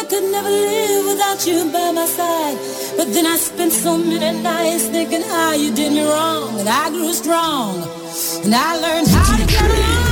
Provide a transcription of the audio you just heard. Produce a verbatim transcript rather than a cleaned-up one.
could never live without you by my side. But then I spent so many nights thinking how you did me wrong. And I grew strong, and I learned how to get along.